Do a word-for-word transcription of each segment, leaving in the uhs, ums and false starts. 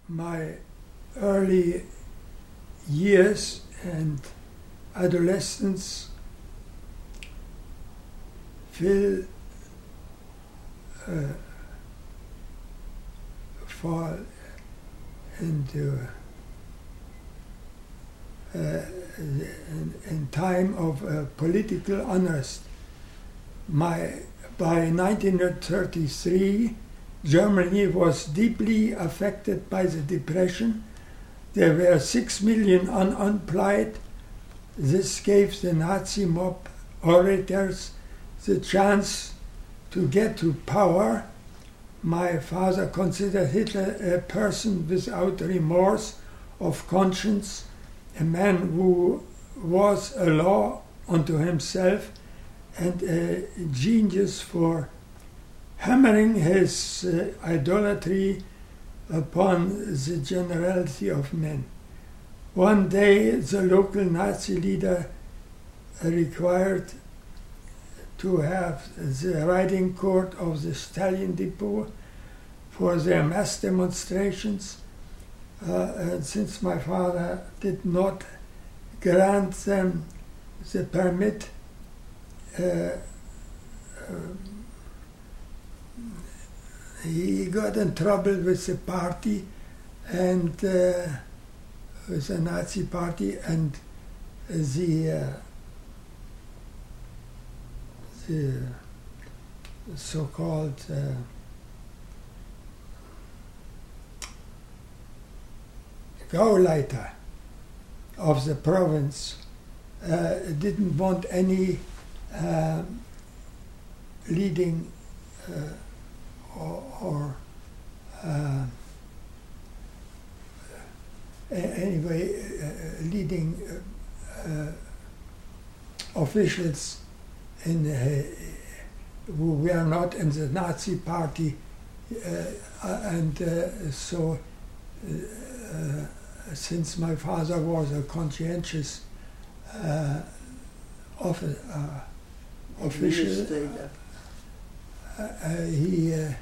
my early years and adolescence will uh, fall into uh, in, in time of uh, political unrest. My, by nineteen thirty-three, Germany was deeply affected by the Depression. There were six million un- unemployed. This gave the Nazi mob orators the chance to get to power. My father considered Hitler a person without remorse of conscience, a man who was a law unto himself and a genius for hammering his uh, idolatry upon the generality of men. One day the local Nazi leader required to have the riding court of the Stalin Depot for their mass demonstrations. Uh, and since my father did not grant them the permit, uh, uh, he got in trouble with the party and uh, with the Nazi party, and the uh, the so-called uh, Gauleiter of the province uh, didn't want any uh, leading uh, or, or uh, anyway uh, leading uh, uh, officials in uh, who were not in the Nazi party, uh, and uh, so uh, since my father was a conscientious uh, of, uh, official, uh, uh, he uh,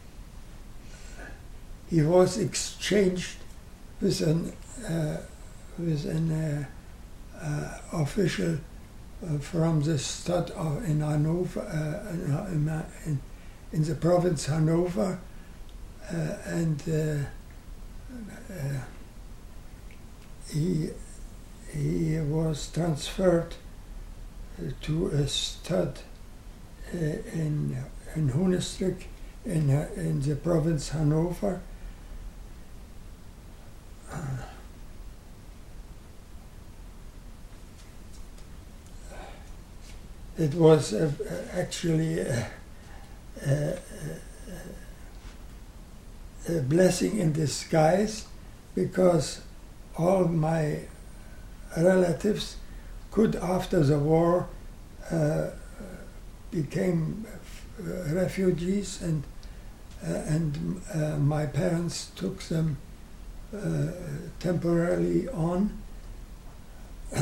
he was exchanged with an uh, with an uh, uh, official uh, from the stud of in Hanover, uh, in, in, in the province Hanover, uh, and uh, uh, he he was transferred uh, to a stud uh, in in Hunnestrik in uh, in the province Hanover. Uh, it was uh, actually a, a, a blessing in disguise, because all my relatives could, after the war, uh, became uh, refugees, and uh, and uh, my parents took them uh, temporarily on. uh,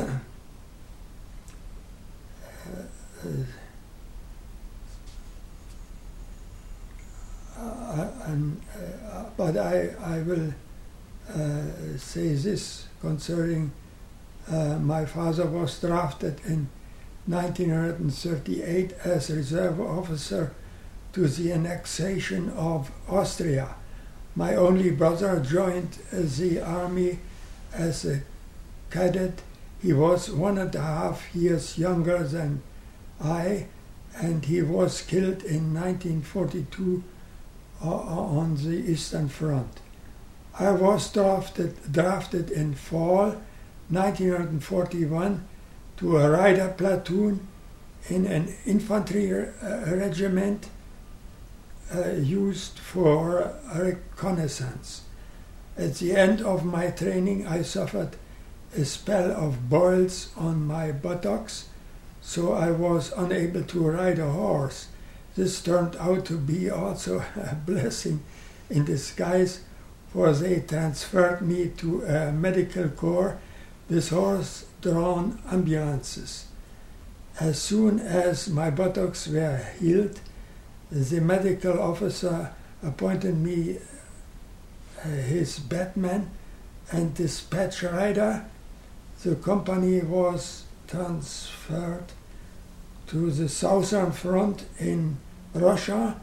uh, and, uh, but I, I will uh, say this concerning uh, my father was drafted in nineteen thirty-eight as reserve officer to the annexation of Austria. My only brother joined uh, the army as a cadet. He was one and a half years younger than I, and he was killed in nineteen forty-two uh, on the Eastern Front. I was drafted, drafted in fall nineteen forty-one to a rider platoon in an infantry uh, regiment uh, used for reconnaissance. At the end of my training, I suffered a spell of boils on my buttocks, so I was unable to ride a horse. This turned out to be also a blessing in disguise, for they transferred me to a medical corps with horse-drawn ambulances. As soon as my buttocks were healed, the medical officer appointed me uh, his Batman and dispatch rider. The company was transferred to the southern front in Russia.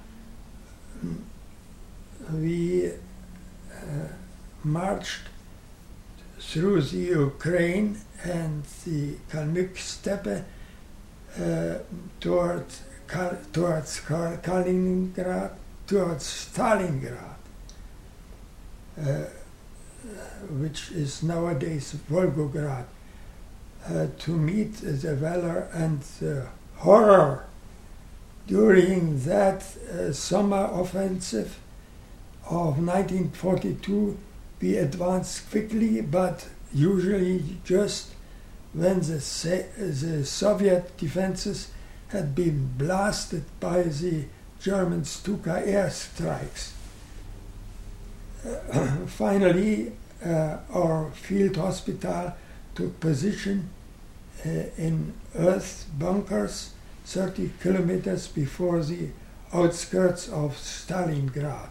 We uh, marched through the Ukraine and the Kalmyk steppe uh, toward, Kal towards Kal Kaliningrad, towards Stalingrad, uh, which is nowadays Volgograd, uh, to meet the valor and the horror. During that uh, summer offensive of nineteen forty-two, we advanced quickly, but usually just when the, the Soviet defenses had been blasted by the German Stuka airstrikes. Uh, finally, uh, our field hospital took position uh, in earth bunkers thirty kilometers before the outskirts of Stalingrad.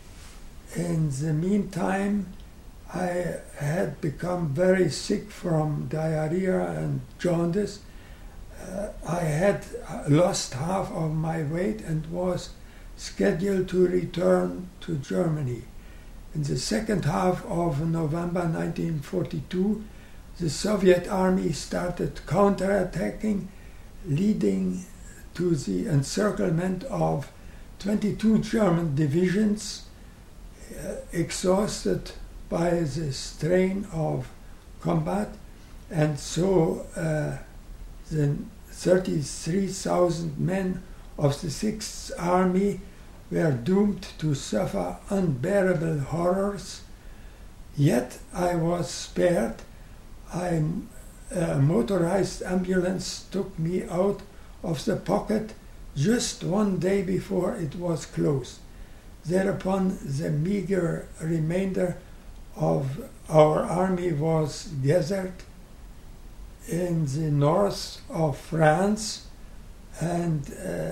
In the meantime, I had become very sick from diarrhea and jaundice. Uh, I had lost half of my weight and was scheduled to return to Germany. In the second half of November nineteen forty-two, the Soviet army started counterattacking, leading to the encirclement of twenty-two German divisions, uh, exhausted by the strain of combat, and so uh, the thirty-three thousand men of the Sixth Army were doomed to suffer unbearable horrors. Yet I was spared. I, a motorized ambulance took me out of the pocket just one day before it was closed. Thereupon the meager remainder of our army was gathered in the north of France and uh,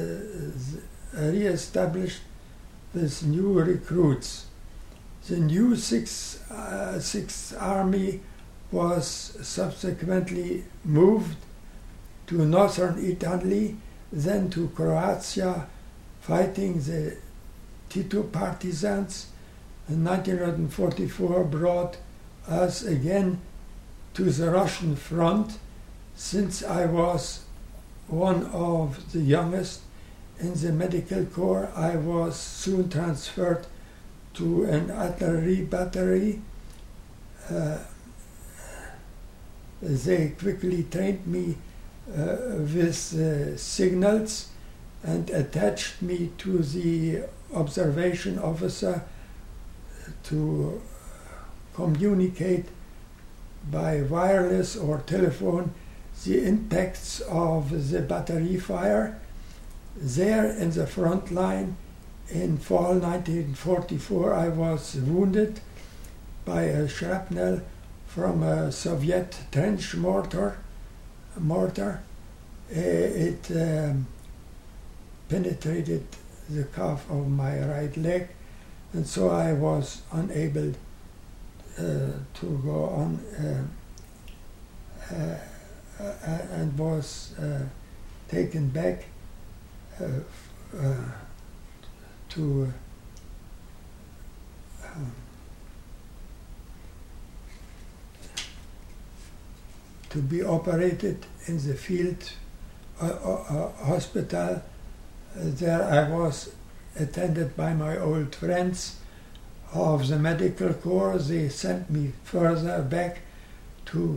uh, re-established with new recruits. The new Sixth, uh, Sixth Army was subsequently moved to northern Italy, then to Croatia, fighting the Tito partisans. In nineteen forty-four brought us again to the Russian front. Since I was one of the youngest in the medical corps, I was soon transferred to an artillery battery. Uh, they quickly trained me uh, with uh, signals and attached me to the observation officer to communicate by wireless or telephone the impacts of the battery fire. There in the front line in fall nineteen forty-four, I was wounded by a shrapnel from a Soviet trench mortar. mortar. It um, penetrated the calf of my right leg, and so I was unable uh, to go on uh, uh, uh, and was uh, taken back uh, uh, to uh, um, to be operated in the field uh, uh, hospital. Uh, there I was attended by my old friends of the medical corps. They sent me further back to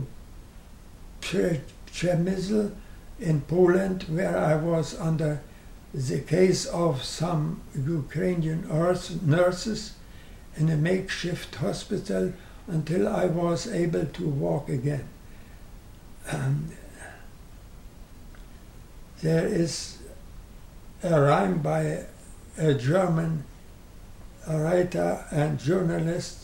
Przemysl in Poland, where I was under the case of some Ukrainian nurses in a makeshift hospital until I was able to walk again. Um, there is a rhyme by a German writer and journalist,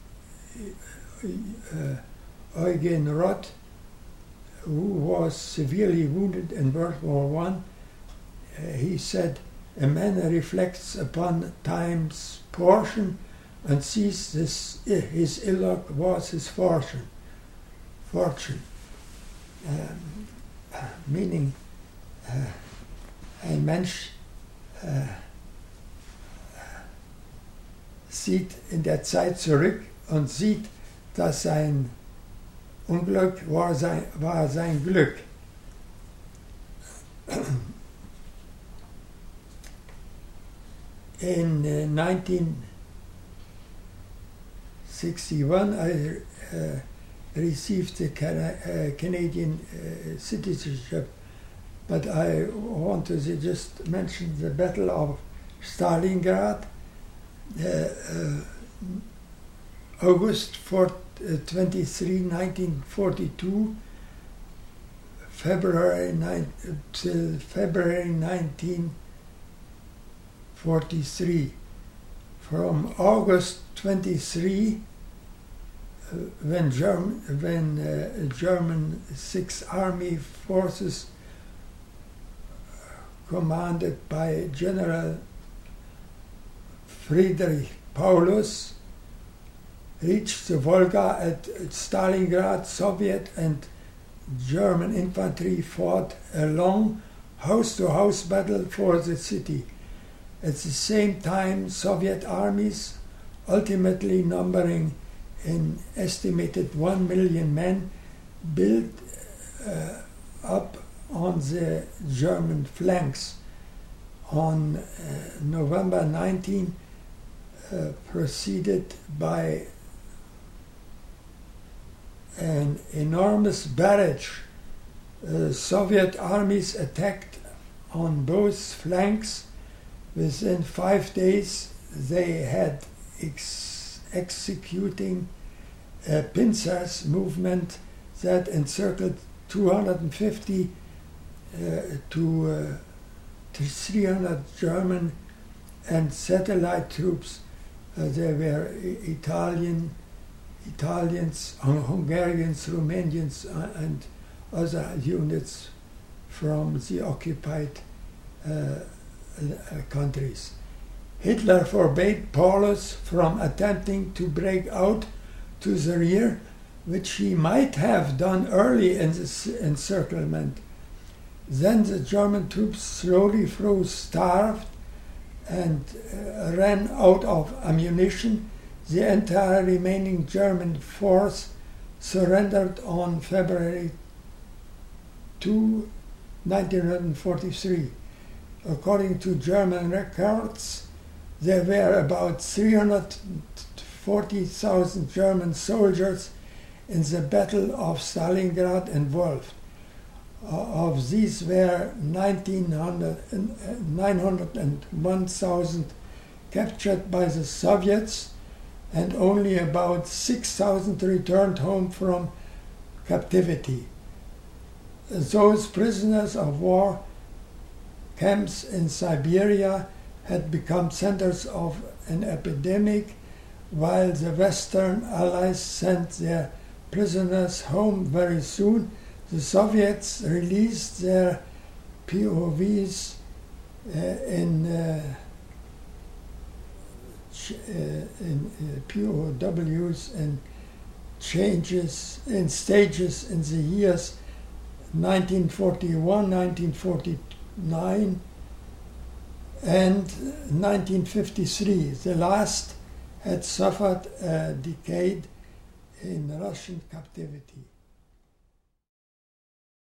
uh, Eugen Roth, who was severely wounded in World War One. Uh, he said, "A man reflects upon time's portion and sees this, his ill luck was his fortune. Fortune, um, meaning uh, ein Mensch uh, sieht in der Zeit zurück und sieht, dass sein Unglück war sein, war sein Glück. In uh, nineteen sixty-one, I uh, received the Cana uh, Canadian uh, citizenship, but I want to just mention the Battle of Stalingrad, uh, uh, August twenty-third, nineteen forty-two, February ninth till February nineteen forty-three. From August twenty-third, uh, when German when uh, German Sixth Army forces, commanded by General Friedrich Paulus, reached the Volga at Stalingrad, Soviet and German infantry fought a long house-to-house battle for the city. At the same time, Soviet armies, ultimately numbering an estimated one million men, built uh, up on the German flanks. On uh, November nineteenth, uh, preceded by an enormous barrage, uh, Soviet armies attacked on both flanks. Within five days, they had ex executing a pincers movement that encircled two hundred fifty uh, to, uh, to three hundred German and satellite troops. Uh, there were Italian, Italians, Hungarians, Romanians, uh, and other units from the occupied uh, Uh, countries. Hitler forbade Paulus from attempting to break out to the rear, which he might have done early in the encirclement. Then the German troops slowly froze, starved, and uh, ran out of ammunition. The entire remaining German force surrendered on February second, nineteen forty-three. According to German records, there were about three hundred forty thousand German soldiers in the Battle of Stalingrad and Wolf. Uh, of these were nine hundred one thousand captured by the Soviets, and only about six thousand returned home from captivity. Those prisoners of war camps in Siberia had become centers of an epidemic, while the Western Allies sent their prisoners home very soon. The Soviets released their P O Vs uh, in, uh, ch uh, in uh, P O Ws and changes in stages in the years nineteen forty-one, nineteen forty-nine, and nineteen fifty-three. The last had suffered a decade in Russian captivity.